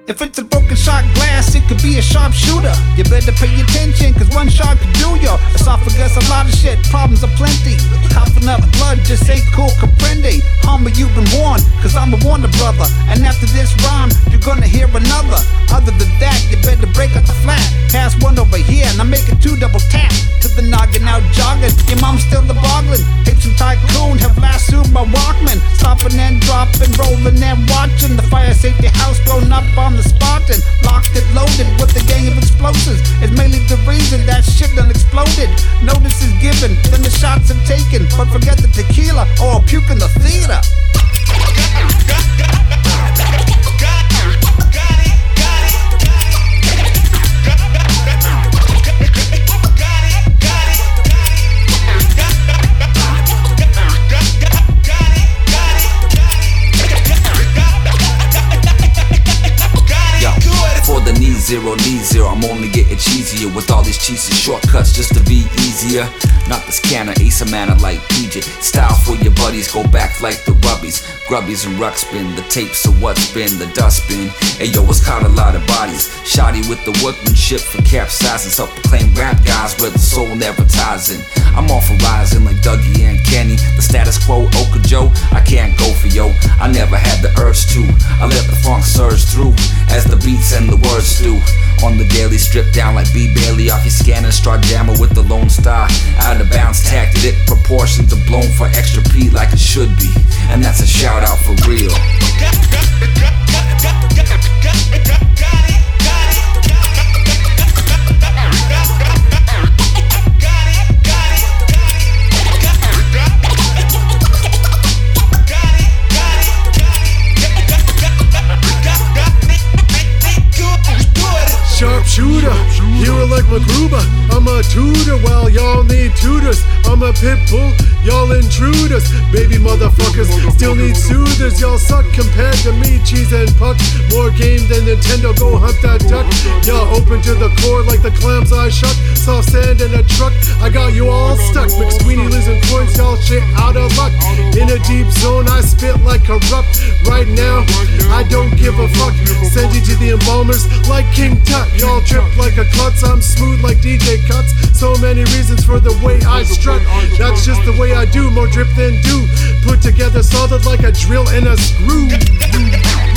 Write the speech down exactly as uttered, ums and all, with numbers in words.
If it's a broken shot glass, it could be a sharpshooter. You better pay attention, cause one shot could do your esophagus a lot of shit, problems are plenty. Coughing up blood just ain't cool, comprende. Homie, you've been warned, cause I'm a Warner brother. And after this rhyme, you're gonna hear another. Other than that, you better break up the flat. Pass one over here, and I make it two double tap. To the noggin out jogging, your mom's still the boggling. Take some tycoon, have lassoed my Walkman. Stopping and dropping, rolling and watching. The fire safety house blown up on the spot and locked it loaded with a gang of explosives. It's mainly the reason that shit done exploded. Notice is given, then the shots are taken. But forget the tequila or I'll puke in the theater. Zero, need zero, I'm only getting cheesier with all these cheesy shortcuts just to be easier. Not the scanner, ace of mana like P J. Style for your buddies, go back like the rubbies. Grubbies and ruckspin, the tapes of what's been the dustbin. Ayo, it's caught a lot of bodies. Shoddy with the workmanship for capsizing. Self-proclaimed rap guys with the soul never ties in. I'm off horizon like Dougie and Kenny. The status quo, Oka Joe, I can't go for yo. I never had the urge to. I let the funk surge through as the beats and the words do. On the daily, stripped down like B. Bailey off your scanner, Stradammer with the Lone Star. Out of bounds, tacked it, proportions are blown for extra P like it should be. And that's a shout out for real. Sharpshooter, hero like MacGruber. I'm a tutor while y'all need tutors. I'm a pit bull, y'all intruders. Baby motherfuckers still need soothers. Y'all suck compared to me, cheese and puck. More game than Nintendo, go hunt that duck. Y'all open to the core like the clams I shuck. Soft sand in a truck, I got you all stuck. McSweeney losing points, y'all shit out of luck. In a deep zone, I spit like corrupt. Right now, I don't give a fuck. Send you to the embalmers like King Tut. Y'all trip like a klutz, I'm smooth like D J Cuts. So many reasons for the way I strut. That's just the way I do, more drip than do. Put together solid like a drill and a screw.